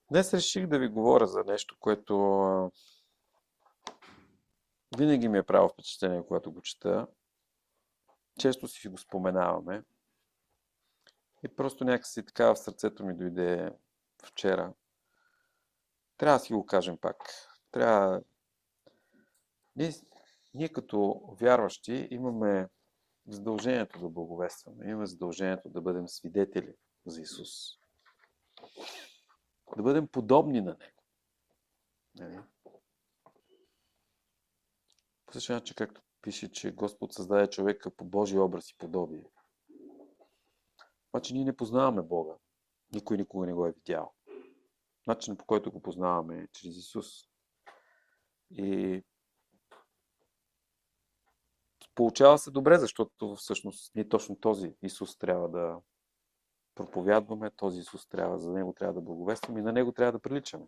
Днес реших да ви говоря за нещо, което винаги ми е правило впечатление, когато го чета. Често си го споменаваме. И просто някакси така в сърцето ми дойде вчера. Трябва да си го кажем пак. Трябва... Ние, ние като вярващи имаме задължението да благовестваме. Имаме задължението да бъдем свидетели за Исус. Да бъдем подобни на Него. Нали? По същия начин, както пише, че Господ създаде човека по Божия образ и подобие. Обаче ние не познаваме Бога. Никой никога не го е видял. Начинът, по който го познаваме е чрез Исус. И получава се добре, защото всъщност ние точно този Исус трябва да проповядваме, този Исус за Него трябва да благовестваме и на Него трябва да приличаме.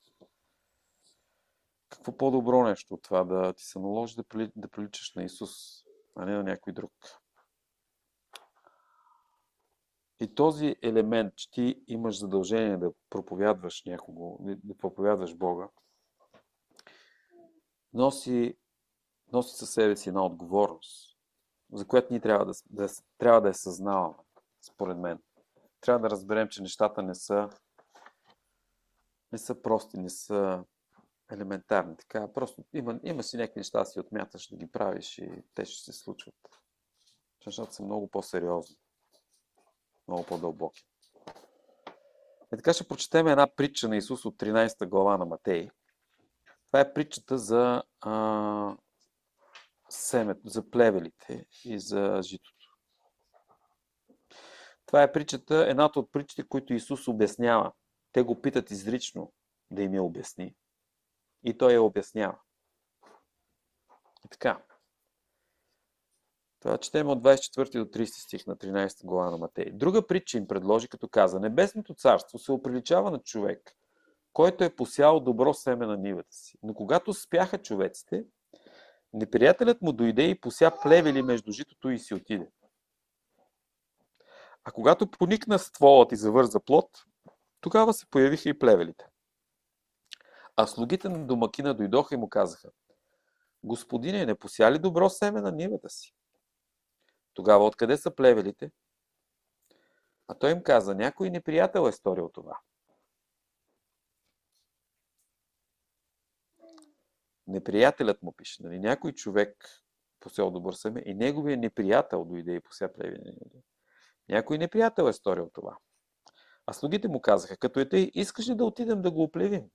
Какво по-добро нещо от това да ти се наложи да приличаш на Исус, а не на някой друг? И този елемент, че ти имаш задължение да проповядваш някого, да проповядваш Бога, носи със себе си една отговорност, за която ние трябва да я съзнаваме, според мен. Трябва да разберем, че нещата не са прости, не са елементарни. Така, просто има си някакви неща, да си отмяташ да ги правиш и те ще се случват. Нещата са много по-сериозни, много по-дълбоки. И така ще прочетем една притча на Исус от 13 глава на Матей. Това е притчата за семето, за плевелите и за житото. Това е притчата, едната от притчите, които Исус обяснява. Те го питат изрично да им я обясни. И той я обяснява. И така. Това четем от 24 до 30 стих на 13 глава на Матей. Друга притча им предложи, като каза: Небесното царство се оприличава на човек, който е посял добро семе на нивата си. Но когато спяха човеците, неприятелят му дойде и пося плевели между житото и си отиде. А когато поникна стволът и завърза плод, тогава се появиха и плевелите. А слугите на домакина дойдоха и му казаха: Господине, не пося ли добро семе на нивата си? Тогава откъде са плевелите? А той им каза: някой неприятел е сторил това. Неприятелят му пише, нали? Някой човек посел добро семе и неговия неприятел дойде и пося плевели. Някой неприятел е сторил това. А слугите му казаха: като е тъй, искаш ли да отидем да го оплевим?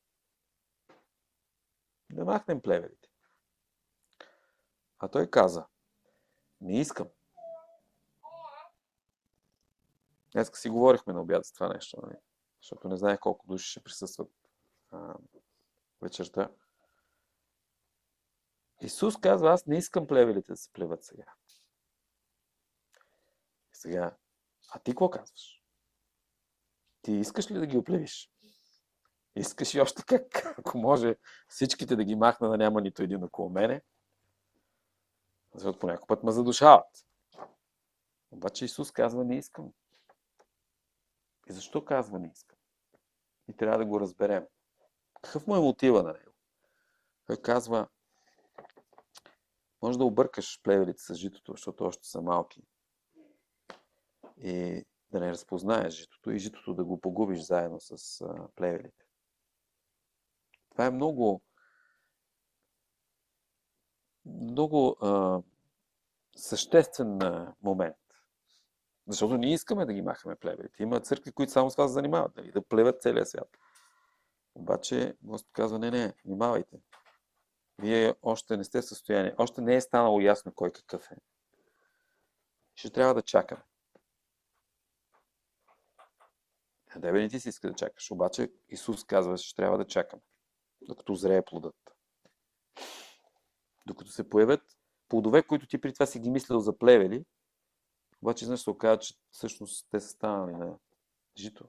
Да махнем плевелите. А той каза: не искам. Днес си говорихме на обяд за това нещо, нали? Защото не знаех колко души ще присъстват вечерта. Исус казва: аз не искам плевелите да се плеват сега. Сега, а ти какво казваш? Ти искаш ли да ги оплевиш? Искаш и още как, ако може всичките да ги махна, да няма нито един около мене. Защото по някой път ме задушават. Обаче Исус казва: не искам. И защо казва не искам? И трябва да го разберем. Какъв му е мотива на него? Той казва: може да объркаш плевелите с житото, защото още са малки. И да не разпознаеш житото и житото да го погубиш заедно с плевелите. Това е много съществен момент. Защото ние искаме да ги махаме плевелите. Има църкви, които само с това се занимават, нали? Да плеват целия свят. Обаче Господ казва: не, внимавайте. Вие още не сте в състояние. Още не е станало ясно кой какъв е. Ще трябва да чакаме. Тебе не ти си иска да чакаш. Обаче Исус казва: ще трябва да чакаме. Докато зрее плодът. Докато се появят плодове, които ти при това си ги мислил за плевели, обаче знаеш, се оказа, че всъщност те са станали на жито.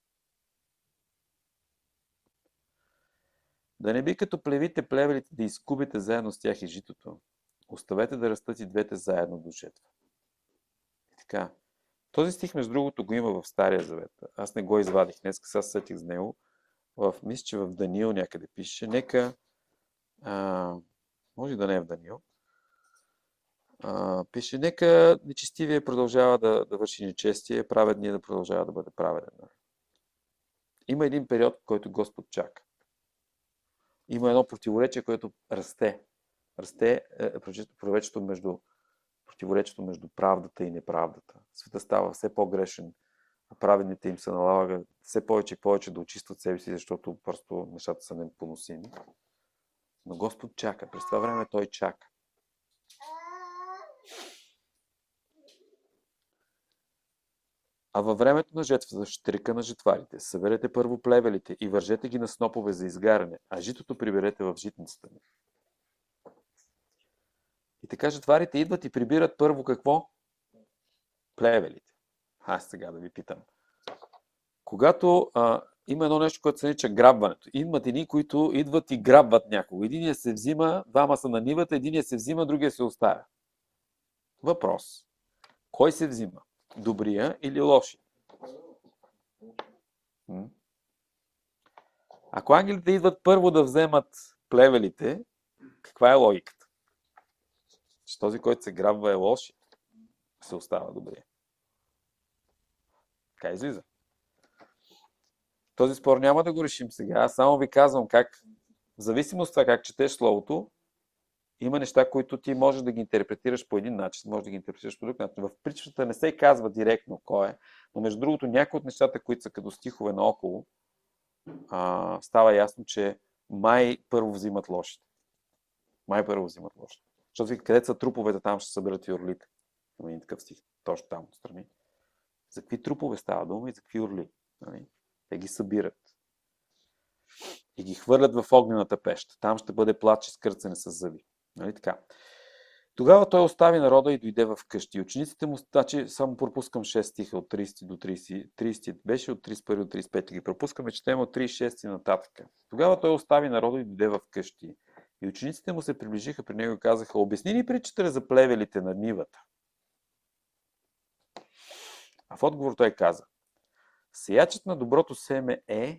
Да не би като плевите плевелите да изкубите заедно с тях и житото. Оставете да растат и двете заедно до жетва. И така. Този стих, между другото, го има в Стария завет. Аз не го извадих. Днес сега се сетих за него. мисля, че в Даниил някъде пише, нека, може да не е в Даниил, пише, нека нечестивия продължава да върши нечестие, праведния да продължава да бъде праведен. Има един период, в който Господ чака. Има едно противоречие, което расте. Расте противоречието между правдата и неправдата. Светът става все по-грешен, а праведните им се налага все повече и повече да очистват себе си, защото просто нещата са непоносими. Но Господ чака. През това време Той чака. А във времето на жетвата ще река на жетварите, съберете първо плевелите и вържете ги на снопове за изгаряне, а житото приберете в житницата ми. И така жетварите идват и прибират първо какво? Плевелите. Аз сега да ви питам. Когато има едно нещо, което се нарича грабването. Имат едни, които идват и грабват някого. Единия се взима, двама са на нивата, единия се взима, другия се оставя. Въпрос. Кой се взима? Добрия или лошия? Ако ангелите идват първо да вземат плевелите, каква е логиката? Че този, който се грабва, е лошия, се остава добрия. Така излиза. Този спор няма да го решим сега. Аз само ви казвам как, в зависимост от това как четеш словото, има неща, които ти можеш да ги интерпретираш по един начин, можеш да ги интерпретираш по друг начин. В притчата не се казва директно кой е, но между другото някои от нещата, които са като стихове наоколо, става ясно, че май първо взимат лошите. Защото където са труповете, там ще съберат и орлите. Има един такъв стих, точно там отстрани. За какви трупове става дума и за какви орли? Нали? Те ги събират. И ги хвърлят в огнената пеща. Там ще бъде плач и скърцане с зъби. Нали така? Тогава той остави народа и дойде в къщи. Учениците му, само пропускам 6 стиха от 30 до 30 беше от 31 до 35, ги пропускаме, четем от 36 нататък. Тогава той остави народа и дойде в къщи. И учениците му се приближиха при него и казаха: обясни ни притчата за плевелите на нивата. А в отговор той каза: сеячът на доброто семе е...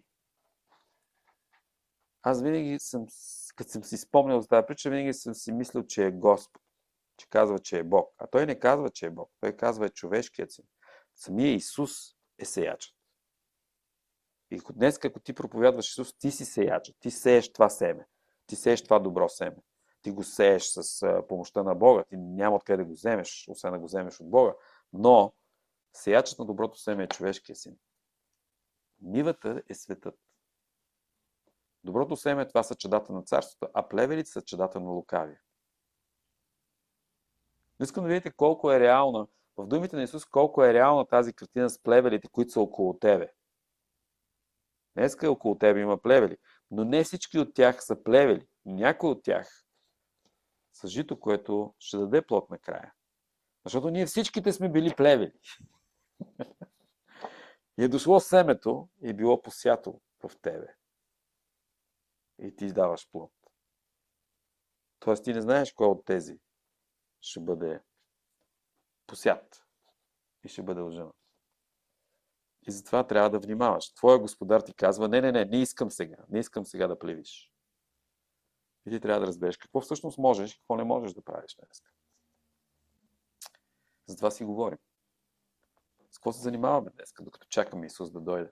Аз винаги като съм си спомнял за тази притча, винаги съм си мислил, че е Господ. Че казва, че е Бог. А той не казва, че е Бог. Той казва, е човешкият син. Самия Исус е сеячът. И днес, ако ти проповядваш Исус, ти си сеячът. Ти сееш това семе. Ти сееш това добро семе. Ти го сееш с помощта на Бога. Ти няма откъде да го вземеш, освен да го вземеш от Бога. Но сеячът на доброто семе е човешкият син. Нивата е светът. Доброто семе, това са чадата на царството, а плевелите са чадата на лукавия. Искам да видите колко е реална, в думите на Исус, колко е реална тази картина с плевелите, които са около тебе. Днеска около тебе има плевели, но не всички от тях са плевели. Някои от тях са жито, което ще даде плод накрая. Защото ние всичките сме били плевели. И е дошло семето и е било посято в тебе. И ти даваш плод. Тоест ти не знаеш кой от тези ще бъде посят и ще бъде лъжена. И затова трябва да внимаваш. Твоя господар ти казва: не искам сега да плевиш. И ти трябва да разбереш какво всъщност можеш и какво не можеш да правиш днес. Затова си говорим. С какво се занимаваме днес, докато чакаме Исус да дойде?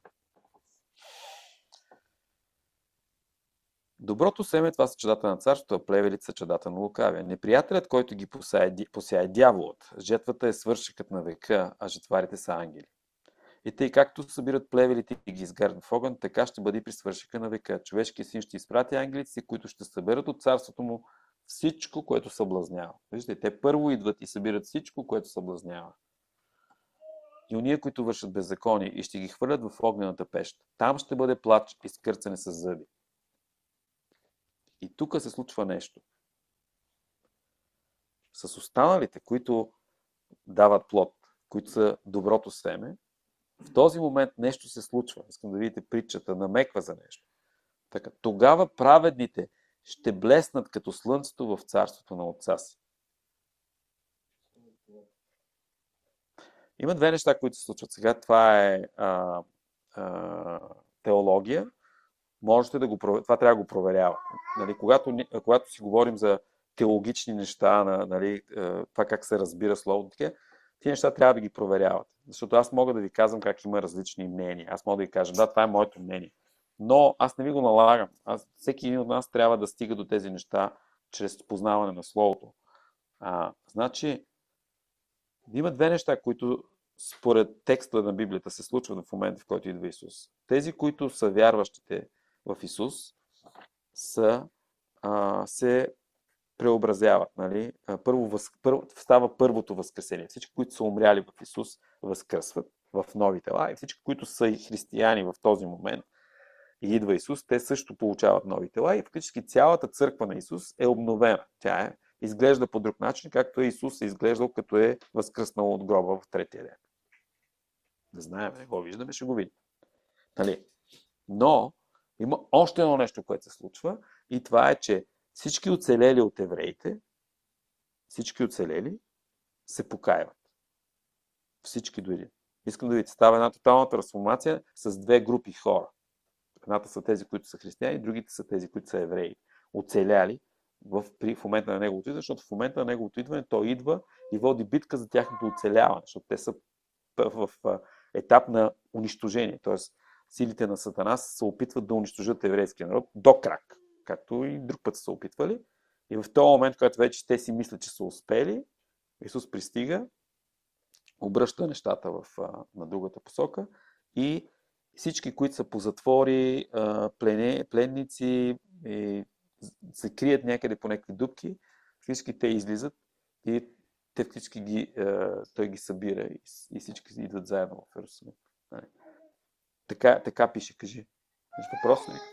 Доброто семе, това са чадата на царството, а плевелите са чадата на лукавия. Неприятелят, който ги посяе дяволът. Жетвата е свършекът на века, а жетварите са ангели. И тъй както събират плевелите и ги изгарят в огън, така ще бъде и при свършека на века. Човешкият син ще изпрати ангелите си, които ще съберат от царството му всичко, което съблазнява. Виждате, те първо идват и събират всичко, което съблазнява. И уния, които вършат беззаконие, и ще ги хвърлят в огнената пеща. Там ще бъде плач и скърцане с зъби. И тук се случва нещо. С останалите, които дават плод, които са доброто семе, в този момент нещо се случва. Искам да видите притчата, намеква за нещо. Така, тогава праведните ще блеснат като слънцето в царството на Отца си. Има две неща, които се случват. Сега това е теология. можете да го проверявате. Това трябва да го проверявате. Нали, когато си говорим за теологични неща, нали, това как се разбира словото, тези неща трябва да ги проверявате. Защото аз мога да ви казвам как има различни мнения. Аз мога да ви кажа, да, това е моето мнение. Но аз не ви го налагам. Всеки един от нас трябва да стига до тези неща чрез познаване на словото. Значи, има две неща, които според текста на Библията се случват в момента, в който идва Исус. Тези, които са вярващите в Исус, се преобразяват. Нали? Първо става първото възкресение. Всички, които са умряли в Исус, възкръсват в нови тела. И всички, които са и християни в този момент, и идва Исус, те също получават нови тела. И фактически цялата църква на Исус е обновена. Тя изглежда по друг начин, както Исус е изглеждал, като е възкръснал от гроба в третия ден. Да знаем, не го виждаме, ще го видим. Нали? Но има още едно нещо, което се случва, и това е, че всички оцелели от евреите, всички оцелели се покаяват. Всички до един. Искам да видите, става една тотална трансформация с две групи хора. Едната са тези, които са християни, другите са тези, които са евреи. Оцеляли в момента на неговото идване, защото в момента на неговото идване той идва и води битка за тяхното оцеляване, защото те са в етап на унищожение. Тоест, силите на Сатана се опитват да унищожат еврейския народ до крак, както и друг път са се опитвали. И в този момент, когато вече те си мислят, че са успели, Исус пристига, обръща нещата на другата посока и всички, които са по затвори, пленници, се крият някъде по някакви дупки, всички те излизат и те всички той ги събира и всички идват заедно в Йерусалим. Така пише, кажи. Въпрос ли?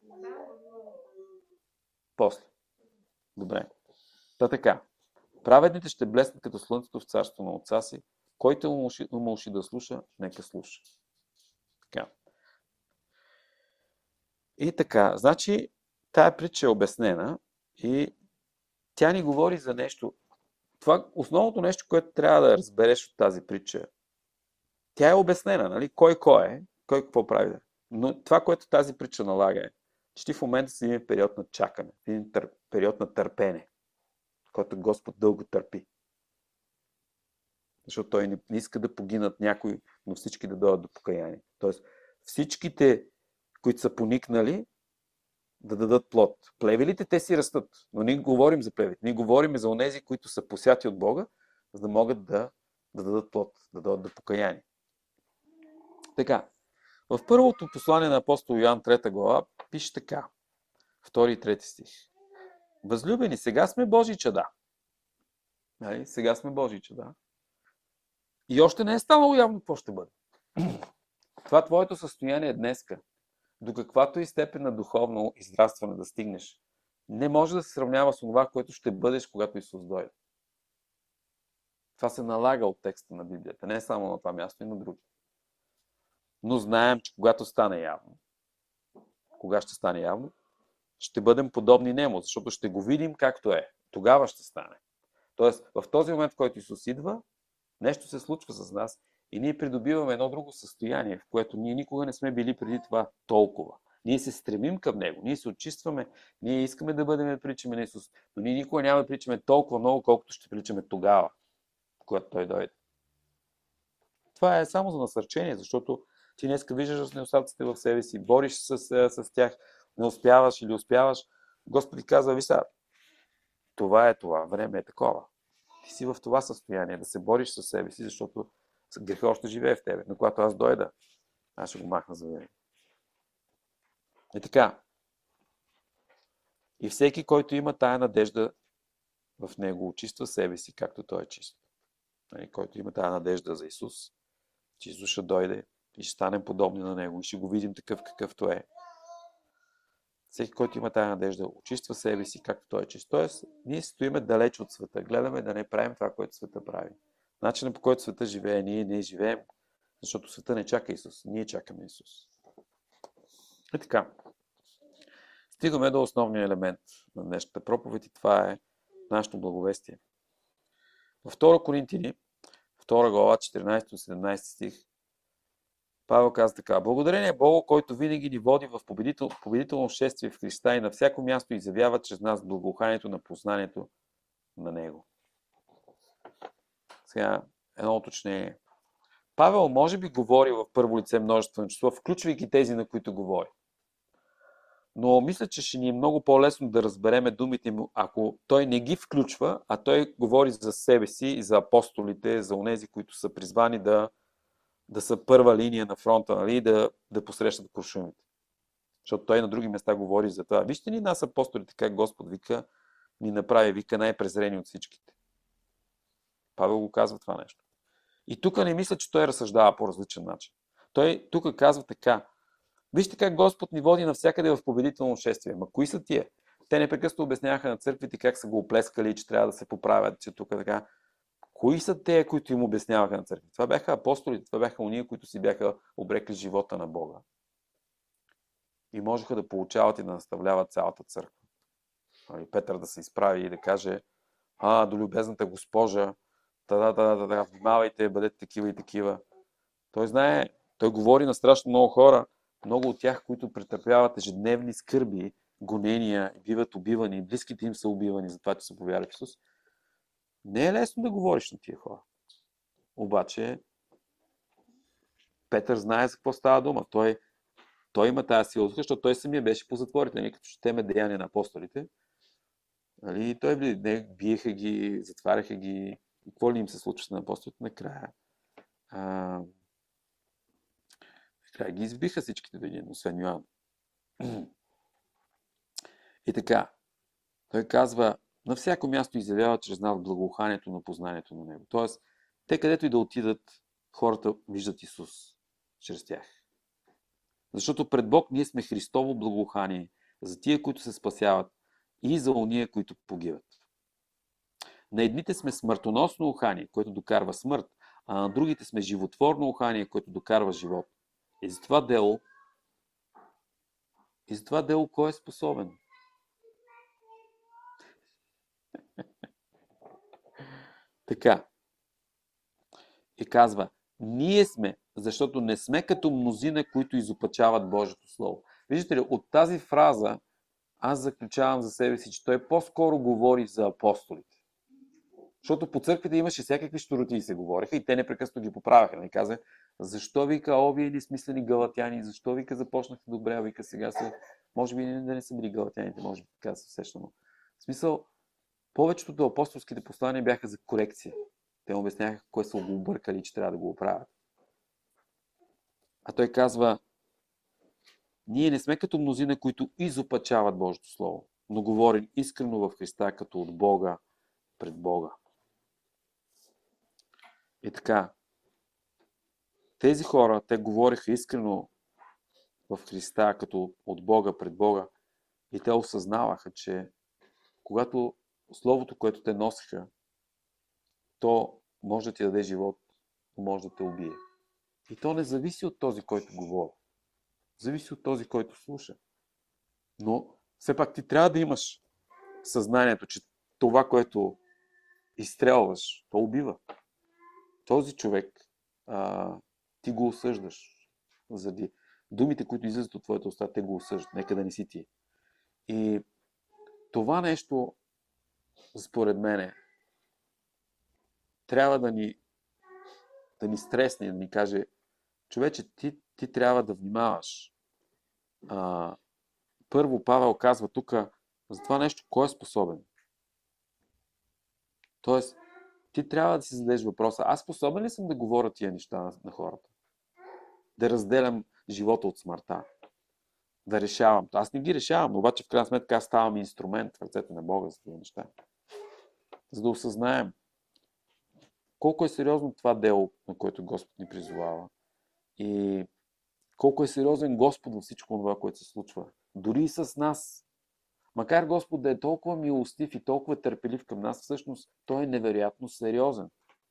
После. Добре. Така. Праведните ще блеснат като слънцето в царство на отца си. Който има уши да слуша, нека слуша. Така. И така. Значи, тая притча е обяснена и тя ни говори за нещо. Това основното нещо, което трябва да разбереш от тази притча, тя е обяснена, нали? Кой е, кой какво прави. Но това, което тази притча налага е, че ти в момента си един период на чакане, един период на търпене, който Господ дълго търпи. Защото той не иска да погинат някои, но всички да дойдат до покаяние. Тоест, всичките, които са поникнали, да дадат плод. Плевелите, те си растат, но ние говорим за плевелите. Ние говорим за онези, които са посяти от Бога, за да могат да дадат плод, да дойдат до покаяние. Така, в първото послание на апостол Йоан 3 глава пише така, 2 и 3 стих. Възлюбени, сега сме Божии чада. Сега сме Божии чада. И още не е станало явно какво ще бъде. Това твоето състояние днеска, до каквато и степен на духовно израстване да стигнеш, не може да се сравнява с това, което ще бъдеш, когато Исус дойде. Това се налага от текста на Библията. Не е само на това място, и на други. Но знаем, че когато стане явно, кога ще стане явно, ще бъдем подобни нему, защото ще го видим както е. Тогава ще стане. Тоест, в този момент, в който Исус идва, нещо се случва с нас и ние придобиваме едно друго състояние, в което ние никога не сме били преди това толкова. Ние се стремим към него, ние се очистваме, ние искаме да бъдем да приличаме на Исус, но ние никога няма да приличаме толкова много, колкото ще приличаме тогава, когато той дойде. Това е само за насърчение, защото ти днеска виждаш недостатъците в себе си, бориш с тях, не успяваш или успяваш. Господи казва, ви сега, това е това, време е такова. Ти си в това състояние, да се бориш със себе си, защото греха още живее в тебе. Но когато аз дойда, аз ще го махна за винаги. И така. И всеки, който има тая надежда в него, очиства себе си, както той е чист. Който има тая надежда за Исус, че Исус ще дойде и ще станем подобни на него и ще го видим такъв какъвто е. Всеки, който има тая надежда, очиства себе си, както той е чист. Тоест, ние стоиме далеч от света. Гледаме да не правим това, което света прави. Начинът, по който света живее, ние не живеем, защото света не чака Исус. Ние чакаме Исус. И така. Стигаме до основния елемент на днешната проповед и това е нашето благовестие. Във 2 Коринтини, 2 глава, 14-17 стих, Павел каза така: благодарение Богу, който винаги ни води в победително шествие в Христа и на всяко място изявява чрез нас благоуханието на познанието на Него. Сега едно уточнение. Павел може би говори в първо лице множествено число, включвайки тези, на които говори. Но мисля, че ще ни е много по-лесно да разбереме думите му, ако той не ги включва, а той говори за себе си и за апостолите, за онези, които са призвани да са първа линия на фронта, нали, да посрещат куршумите. Защото той на други места говори за това. Вижте ни нас апостолите, как Господ ни направи, вика, най-презрени от всичките. Павел го казва това нещо. И тук не мисля, че той разсъждава по различен начин. Той тук казва така: вижте как Господ ни води навсякъде в победително шествие. Ма кои са тия? Те непрекъснато обясняваха на църквите как са го оплескали, че трябва да се поправят, че тук така. Кои са те, които им обясняваха на църквите? Това бяха апостолите, това бяха уния, които си бяха обрекли живота на Бога. И можеха да получават и да наставляват цялата църква. Петър да се изправи и да каже: до любезната госпожа, внимавайте, бъдете такива и такива. Той знае, той говори на страшно много хора, много от тях, които претърпяват ежедневни скърби, гонения, биват убивани, близките им са убивани за това, че са повярвали в Исус. Не е лесно да говориш на тия хора. Обаче Петър знае за какво става дума. Той има тази сила, защото той самия беше по затворите, като четеме Деяния на апостолите. Нали? Той биеха ги, затваряха ги. И какво ли им се случва на апостолите накрая? Накрая ги избиха всичките до един, освен Йоан. И така, той казва: на всяко място изявява чрез нас благоуханието на познанието на Него. Тоест, те където и да отидат, хората виждат Исус чрез тях. Защото пред Бог ние сме Христово благоухание за тия, които се спасяват, и за ония, които погиват. На едните сме смъртоносно ухание, което докарва смърт, а на другите сме животворно ухание, което докарва живот. И за това дело кой е способен? Така. И казва: ние сме, защото не сме като мнозина, които изопачават Божието Слово. Виждате ли, от тази фраза аз заключавам за себе си, че той по-скоро говори за апостолите. Защото по църквите имаше всякакви щуротии се говореха и те непрекъснато ги поправяха. И каза: защо вика, вие несмислени галатяни, защо вика започнахте добре, вика сега са... Може би да не са били галатяните, може би така се усещам. В смисъл, повечето от апостолските послания бяха за корекция. Те му обясняха кое са го объркали, че трябва да го оправят. А той казва: ние не сме като мнозина, които изопачават Божието Слово, но говорим искрено в Христа, като от Бога пред Бога. И така, тези хора, те говориха искрено в Христа, като от Бога пред Бога, и те осъзнаваха, че когато Словото, което те носиха, то може да ти даде живот, може да те убие. И то не зависи от този, който говори. Зависи от този, който слуша. Но все пак ти трябва да имаш съзнанието, че това, което изстрелваш, то убива. Този човек ти го осъждаш. Заради думите, които излизат от твоята уста, те го осъждат. Нека да не си ти. И това нещо, според мене, трябва да ни стресне, да ни каже: човече, ти трябва да внимаваш. Първо Павел казва тук за това нещо, кой е способен. Тоест, ти трябва да си зададеш въпроса: аз способен ли съм да говоря тия неща на хората? Да разделям живота от смъртта? Да решавам? Аз не ги решавам, но обаче в крайна сметка аз ставам инструмент в ръцете на Бога за тези неща. За да осъзнаем колко е сериозно това дело, на което Господ ни призовава. И колко е сериозен Господ във всичко това, което се случва. Дори и с нас. Макар Господ да е толкова милостив и толкова търпелив към нас, всъщност Той е невероятно сериозен.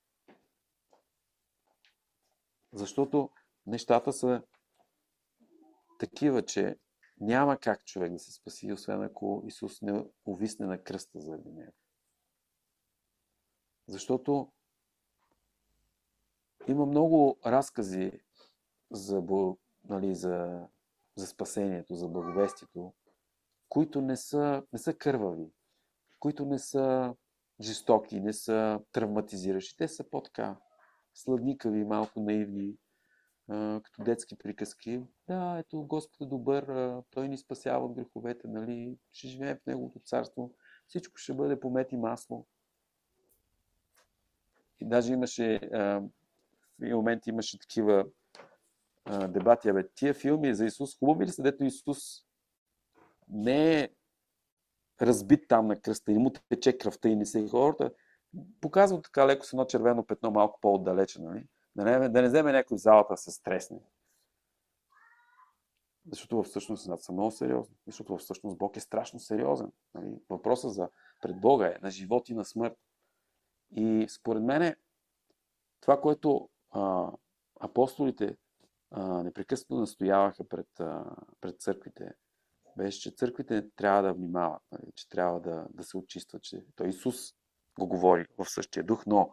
Защото нещата са такива, че няма как човек да се спаси, освен ако Исус не увисне на кръста заради него. Защото има много разкази нали, за спасението, за благовестието, които не са кървави, които не са жестоки, не са травматизиращи. Те са по-така сладникави, малко наивни, като детски приказки. Да, ето Господ е добър, Той ни спасява от греховете, нали? Ще живеем в Неговото царство, всичко ще бъде по мед и масло. И даже имаше, в един момент имаше такива дебати, тия филми за Исус, хубави ли са, дето Исус не е разбит там на кръста и му тече кръвта и не се и хората, показват така леко с едно червено петно малко по-отдалече, нали? Да не вземе някой в залата да се стресне. Защото всъщност са много сериозни. Защото всъщност Бог е страшно сериозен. Нали? Въпросът пред Бога е на живот и на смърт. И според мен това, което апостолите непрекъснато настояваха пред църквите, беше, че църквите трябва да внимават, нали? Че трябва да се очистват. Че той Исус го говори в същия дух, но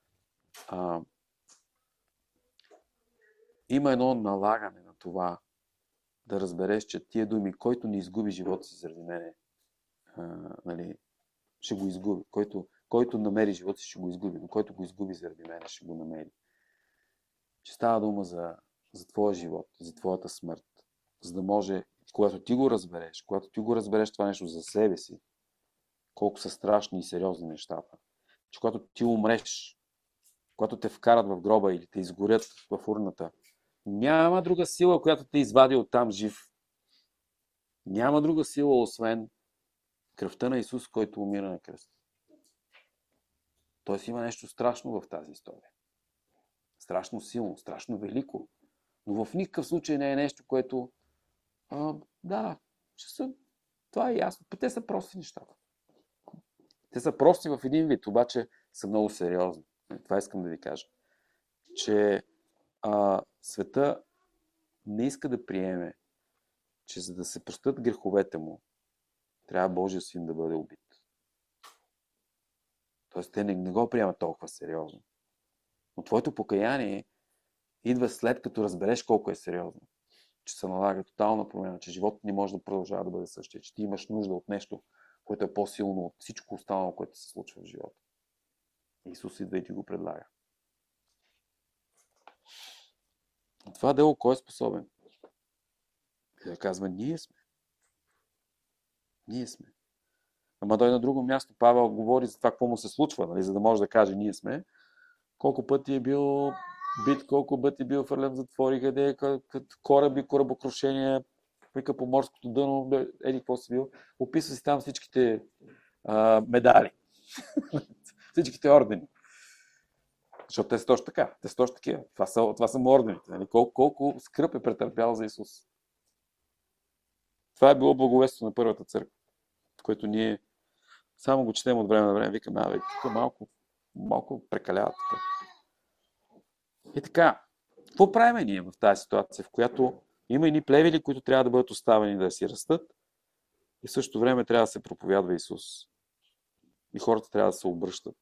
има едно налагане на това да разбереш, че тия думи, който не изгуби живота си заради мене, нали, ще го изгуби. Който намери живота си, ще го изгуби, но който го изгуби заради мене, ще го намери. Че става дума за твоя живот, за твоята смърт, за да може, когато ти го разбереш това нещо за себе си, колко са страшни и сериозни нещата, че когато ти умреш, когато те вкарат в гроба или те изгорят в урната, няма друга сила, която те извади оттам жив. Няма друга сила, освен кръвта на Исус, който умира на кръст. Тоест има нещо страшно в тази история. Страшно силно, страшно велико. Но в никакъв случай не е нещо, което това е ясно. Те са прости нещата. Те са прости в един вид, обаче са много сериозни. Това искам да ви кажа. Че света не иска да приеме, че за да се простят греховете му, трябва Божия син да бъде убит. Тоест те не го приемат толкова сериозно. Но твоето покаяние идва след като разбереш колко е сериозно. Че се налага тотална промяна, че животът не може да продължава да бъде същия, че ти имаш нужда от нещо, което е по-силно от всичко останало, което се случва в живота. Исус идва и ти го предлага. Това дело кой е способен? Да казва, ние сме. Ние сме. Ама той на друго място Павел говори за това, какво му се случва, нали, за да може да каже, ние сме. Колко пъти е бил бит, колко пъти е бил фърлен в затвори, къде е кораби, корабокрушения, вика по морското дъно, еди какво си бил. Описва си там всичките медали. Всичките ордени. Защото те са точно така. Те са точно такива. Това са му ордените. Нали? Колко скръп е претърпял за Исус. Това е било благовестието на първата църква, което ние само го четем от време на време. Викаме, тук малко прекалява тук. И така, какво правим ние в тази ситуация, в която има едни плевели, които трябва да бъдат оставени да си растат и в същото време трябва да се проповядва Исус. И хората трябва да се обръщат.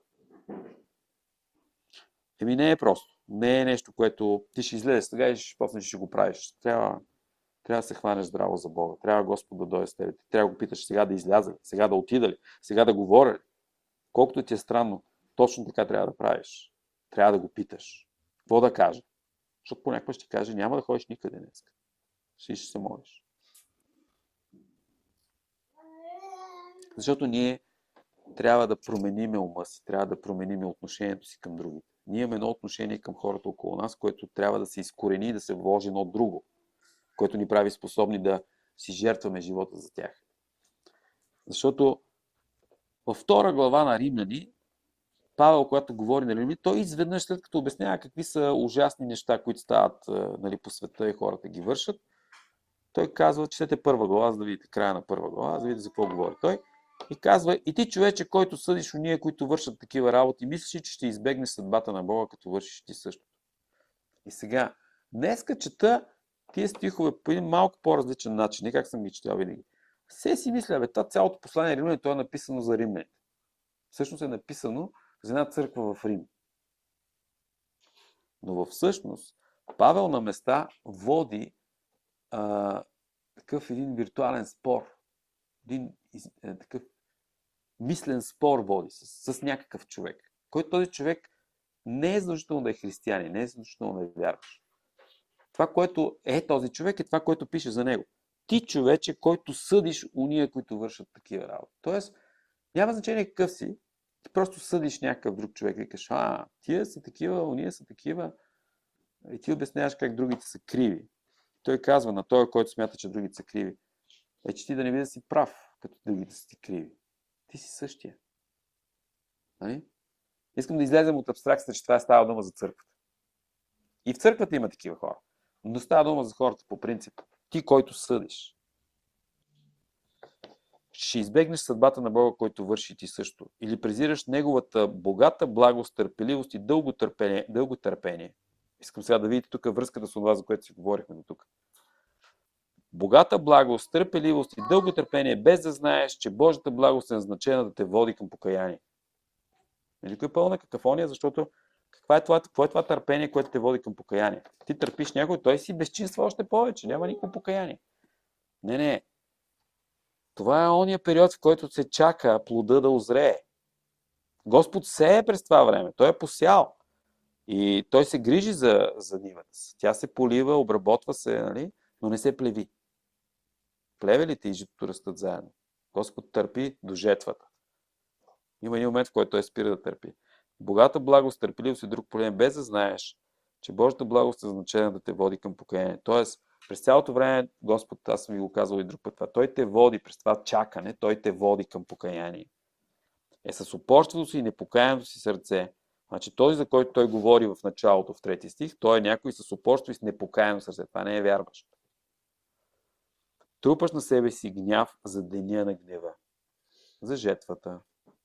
Не е просто. Не е нещо, което ти ще излезеш сега и ще го правиш. Трябва да се хванеш здраво за Бога. Трябва Господ да дойде с тебе. Трябва да го питаш сега да изляза ли, сега да отида ли, сега да говоря ли. Колкото ти е странно, точно така трябва да правиш. Трябва да го питаш. Какво да кажа? Защото понякога ще ти каже, няма да ходиш никъде днес. Ще се молиш. Защото ние трябва да промениме ума си, трябва да промениме отношението си към другите. Ние имаме едно отношение към хората около нас, което трябва да се изкорени и да се вложи едно друго, което ни прави способни да си жертваме живота за тях. Защото във 2 глава на Римляни, Павел, когато говори на Римляни, той изведнъж, след като обяснява какви са ужасни неща, които стават по света и хората ги вършат, той казва, четете 1 глава, за да видите края на 1 глава, за да видите за какво говори той. И казва, и ти, човече, който съдиш уния, които вършат такива работи, мислиш, че ще избегнеш съдбата на Бога, като вършиш ти също. И сега, днеска чета тия стихове по един малко по-различен начин, не как съм ги четял винаги. Все си мисля, цялото послание Римляни, то е написано за римляните. Всъщност е написано за една църква в Рим. Но всъщност, Павел на места води такъв един виртуален спор. Един такъв мислен спор води с някакъв човек. Който този човек не е задължително да е християнин, не е задължително да е вярващ. Това, което е този човек, е това, което пише за него. Ти, човече, който съдиш уния, които вършат такива работи. Тоест, няма значение какъв си, ти просто съдиш някакъв друг човек и кажеш, тия са такива, уния са такива, и ти обясняваш как другите са криви. Той казва на този, който смята, че другите са криви, че ти да не би да си прав, като другите са ти криви. Ти си същия. Нали? Искам да излезем от абстракцията, че това става дума за църквата. И в църквата има такива хора. Но става дума за хората по принцип. Ти, който съдиш, ще избегнеш съдбата на Бога, който върши ти също. Или презираш неговата богата благост, търпеливост и дълго търпение. Искам сега да видите тук връзката с това, за което си говорихме до тук. Богата благост, търпеливост и дълго търпение, без да знаеш, че Божията благост е назначена да те води към покаяние. Велико е пълна какафония, защото какво е това търпение, което те води към покаяние? Ти търпиш някой, той си безчинства още повече, няма никакво покаяние. Не. Това е ония период, в който се чака плода да озрее. Господ сее през това време, той е посял. И той се грижи за нивата си. Тя се полива, обработва се, нали? Но не се плеви. Плевелите и житото растат заедно. Господ търпи до жетвата. Има един момент, в който той спира да търпи. Богата благост, търпеливост и друг проблем, без да знаеш, че Божията благост е значена да те води към покаяние. Тоест, през цялото време, Господ, аз съм ви го казал и друг път това, той те води през това чакане, той те води към покаяние. С упорството си и непокаяното си сърце. Значи този, за който той говори в началото, в 3 стих, той е някой с упорство и с непокаяно сърце. Това не е вярващ. Трупаш на себе си гняв за деня на гнева, за жетвата.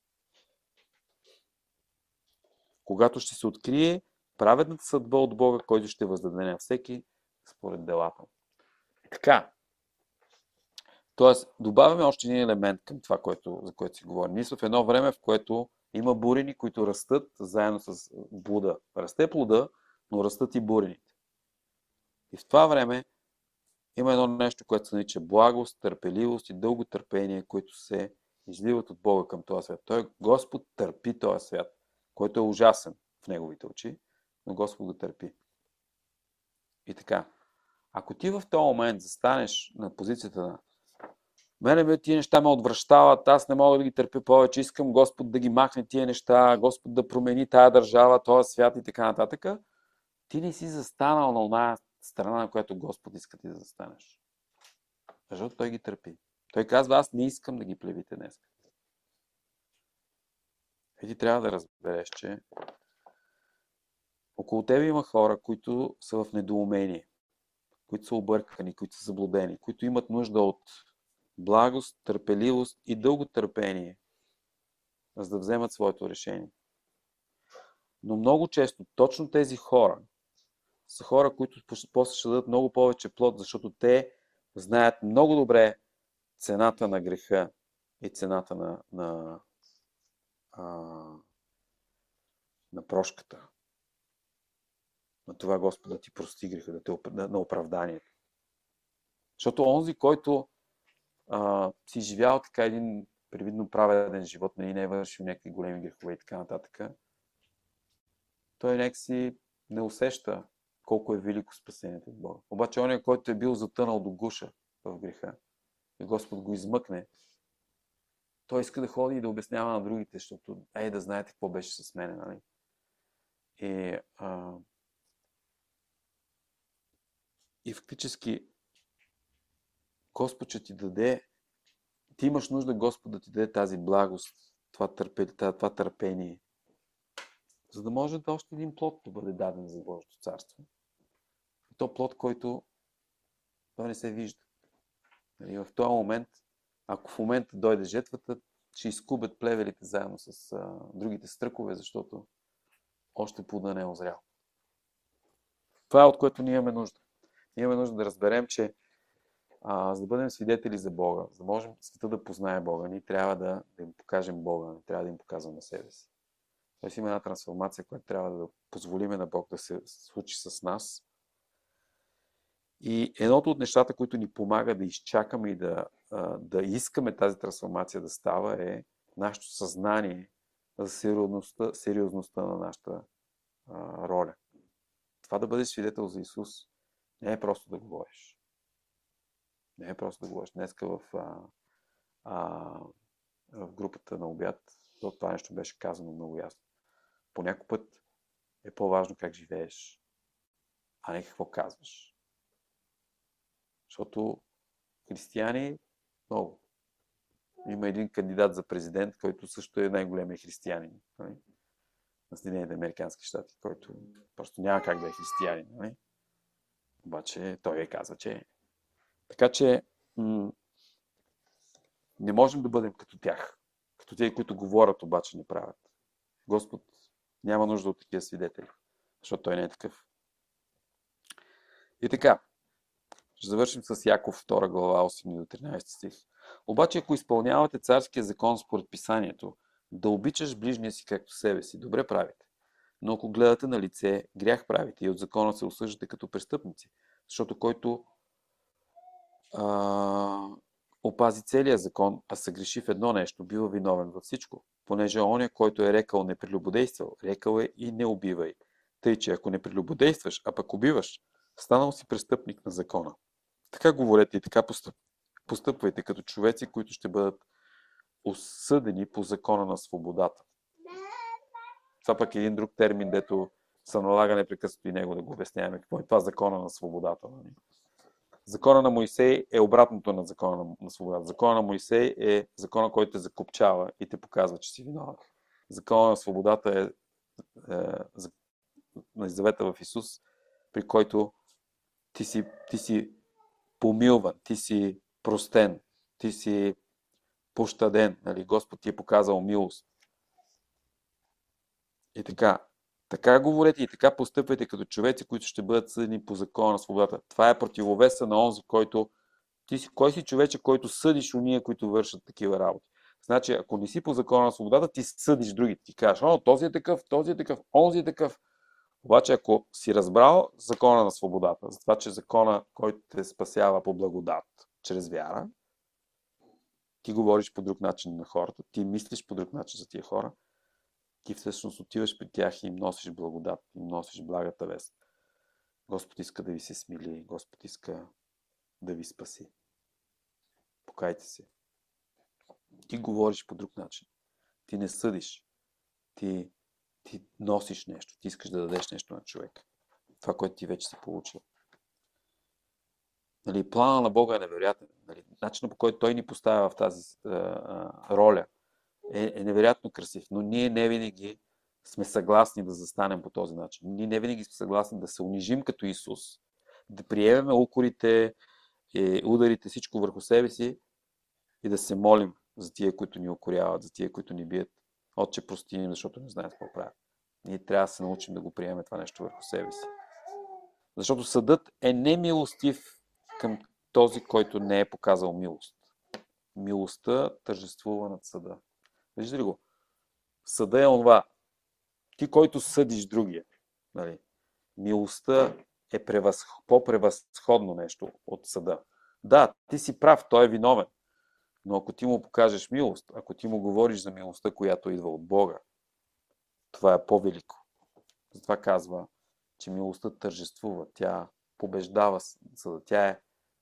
Когато ще се открие праведната съдба от Бога, който ще въздаде на всеки според делата. Така. Тоест, добавяме още един елемент към това, за което си говорим. Ние сме в едно време, в което има бурени, които растат заедно с плода. Расте плода, но растат и бурените. И в това време има едно нещо, което се нарича благост, търпеливост и дълго търпение, които се изливат от Бога към този свят. Той Господ търпи този свят, който е ужасен в неговите очи, но Господ го търпи. И така, ако ти в този момент застанеш на позицията на мене тия неща ме отвръщават, аз не мога да ги търпя повече, искам Господ да ги махне тия неща, Господ да промени тая държава, този свят и така нататък, ти не си застанал на оная страна, на която Господ иска ти да застанеш. Защото той ги търпи. Той казва, аз не искам да ги плевите днес. И ти трябва да разбереш, че около тебе има хора, които са в недоумение, които са объркани, които са заблудени, които имат нужда от благост, търпеливост и дълго търпение, за да вземат своето решение. Но много често точно тези хора са хора, които после ще дадат много повече плод, защото те знаят много добре цената на греха и цената на прошката. На това Господ да ти прости греха, на оправданието. Защото онзи, който си живял така един привидно праведен живот, не е вършил някакви големи грехове и така нататък, той някакси не усеща колко е велико спасението от Бога. Обаче оня, който е бил затънал до гуша в греха и Господ го измъкне, той иска да ходи и да обяснява на другите, защото да знаете какво беше с мене, нали? И фактически Господ ще ти даде, ти имаш нужда Господ да ти даде тази благост, това търпение, за да може да още един плод да бъде даден за Божието царство. И то плод, който той не се вижда. И в този момент, ако в момента дойде жетвата, ще изкубят плевелите заедно с другите стръкове, защото още плода не е озрял. Това е от което ние имаме нужда. Ние имаме нужда да разберем, че за да бъдем свидетели за Бога, за да можем света да познае Бога, ние трябва да им покажем Бога, не трябва да им показваме себе си. Тоест има една трансформация, която трябва да позволиме на Бог да се случи с нас, И едното от нещата, които ни помага да изчакаме и да искаме тази трансформация да става, е нашето съзнание за сериозността на нашата роля. Това да бъдеш свидетел за Исус не е просто да говориш. Не е просто да говориш. Днеска в групата на обяд това нещо беше казано много ясно. По някой път е по-важно как живееш, а не какво казваш. Защото християни много. Има един кандидат за президент, който също е най-големият християнин. Нали? На Съединените американски щати, който просто няма как да е християнин. Нали? Обаче той каза, че е. Така че не можем да бъдем като тях. Като тези, които говорят, обаче не правят. Господ няма нужда от такива свидетели, защото той не е такъв. И така, ще завършим с Яков 2 глава 8 до 13 стих. Обаче, ако изпълнявате царския закон според писанието, да обичаш ближния си както себе си, добре правите. Но ако гледате на лице, грях правите и от закона се осъждате като престъпници, защото който опази целия закон, а съгреши в едно нещо, бива виновен във всичко. Понеже оня, който е рекал не прелюбодействал, рекал е и не убивай. Тъй, че ако не прелюбодействаш, а пък убиваш, станал си престъпник на закона. Така говорете и така постъпвайте като човеци, които ще бъдат осъдени по закона на свободата. Това пък е един друг термин, дето се налага непрекъснато и него да го обясняваме. Какво е това закона на свободата? Закона на Моисей е обратното на закона на свободата. Закона на Моисей е закона, който те закопчава и те показва, че си виновен. Закона на свободата е на завета в Исус, при който ти си помилван, ти си простен, ти си пощаден. Нали? Господ ти е показал милост. И така говорете и така постъпвайте като човеци, които ще бъдат съдени по закона на свободата. Това е противовеса на онзи, който... Кой си човече, който съдиш уния, които вършат такива работи? Значи, ако не си по закона на свободата, ти съдиш другите. Ти кажеш, този е такъв, онзи е такъв. Обаче, ако си разбрал закона на свободата, за това, че закона, който те спасява по благодат, чрез вяра, ти говориш по друг начин на хората, ти мислиш по друг начин за тия хора, ти всъщност отиваш при тях и им носиш благодат, им носиш благата вест. Господ иска да ви се смили, Господ иска да ви спаси. Покайте се. Ти говориш по друг начин. Ти не съдиш. Ти носиш нещо. Ти искаш да дадеш нещо на човек. Това, което ти вече си получил. Нали, плана на Бога е невероятен. Нали, начинът, по който Той ни поставя в тази роля е невероятно красив. Но ние не винаги сме съгласни да застанем по този начин. Ние не винаги сме съгласни да се унижим като Исус, да приемем укорите, ударите, всичко върху себе си и да се молим за тия, които ни укоряват, за тия, които ни бият. Отче, прости им, защото не знаят какво правят. Ние трябва да се научим да го приемем това нещо върху себе си. Защото съдът е немилостив към този, който не е показал милост. Милостта тържествува над съда. Виждате ли го? Съда е онова. Ти, който съдиш другия. Нали? Милостта е по-превъзходно нещо от съда. Да, ти си прав, той е виновен. Но ако ти му покажеш милост, ако ти му говориш за милостта, която идва от Бога, това е по-велико. Затова казва, че милостта тържествува, тя побеждава съда, тя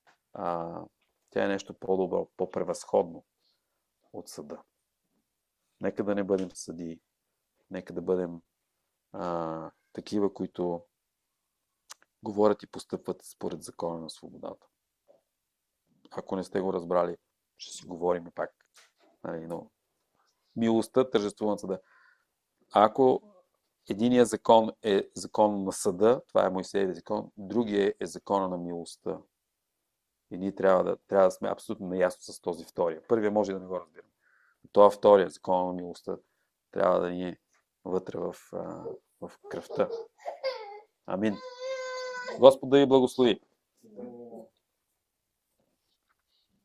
е нещо по-добро, по-превъзходно от съда. Нека да не бъдем съдии, нека да бъдем такива, които говорят и постъпват според закона на свободата. Ако не сте го разбрали, ще си говорим пак. Нали, но милостта тържествува на съда. Ако единият закон е закон на съда, това е Моисеев закон, другия е закона на милостта. И ние трябва да сме абсолютно наясно с този втория. Първия може да не го разбираме. Това втория закон на милостта трябва да ни е вътре в кръвта. Амин. Господ да ви благослови.